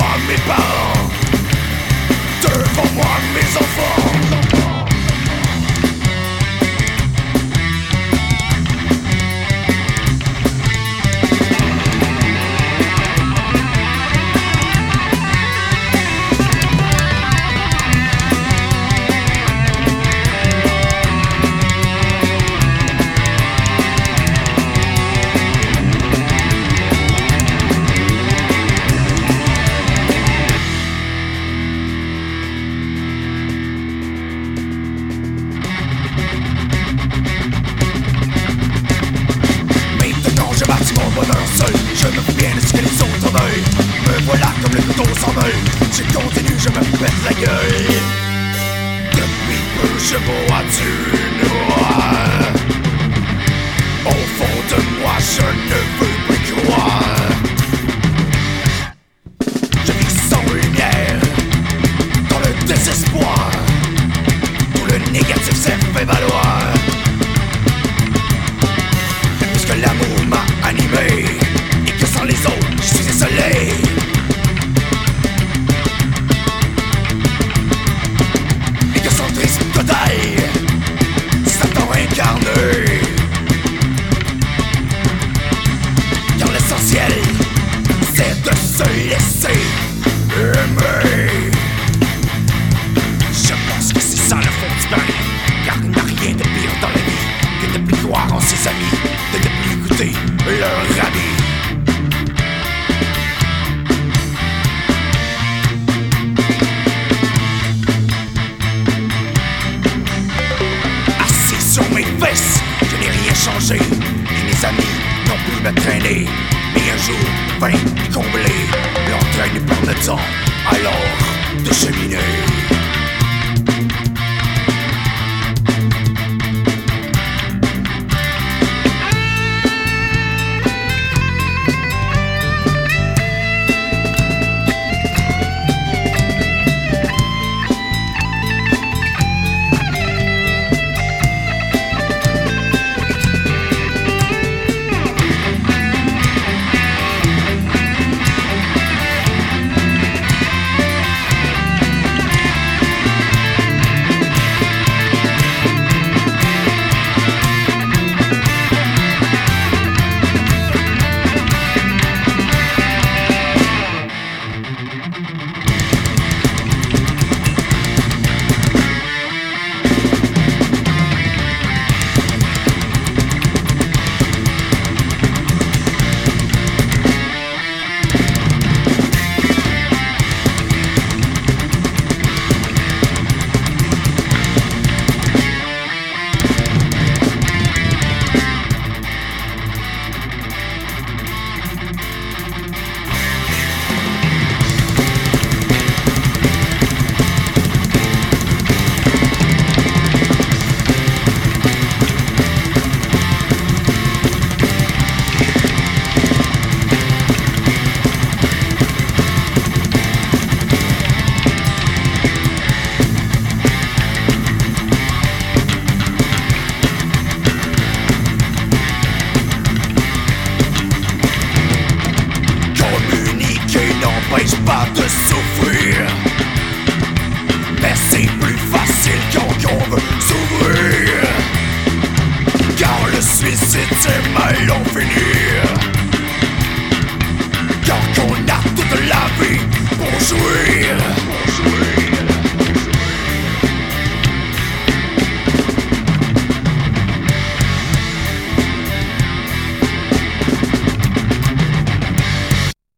moi mes parents, devant moi mes enfants. Je me souviens de ce que les autres veulent. Me voilà comme le couteau sans meule. Je continue, je me pète la gueule. Depuis peu je bois du noir. Au fond de moi je ne veux plus croire. Je vis sans lumière, dans le désespoir. Tout le négatif s'est fait valoir. Puisque l'amour m'a animé, sans les autres, je suis isolé. Et que son triste total, Satan incarné. Car l'essentiel, c'est de se laisser aimer. Je pense que c'est ça le fond du bain. Car il n'y a rien de pire dans la vie que de ne plus croire en ses amis, de ne plus écouter leur avis. Je n'ai rien changé, et mes amis n'ont plus me traîner. Mais un jour, fin comblé, l'entraîne par le temps, alors de cheminer. Pas de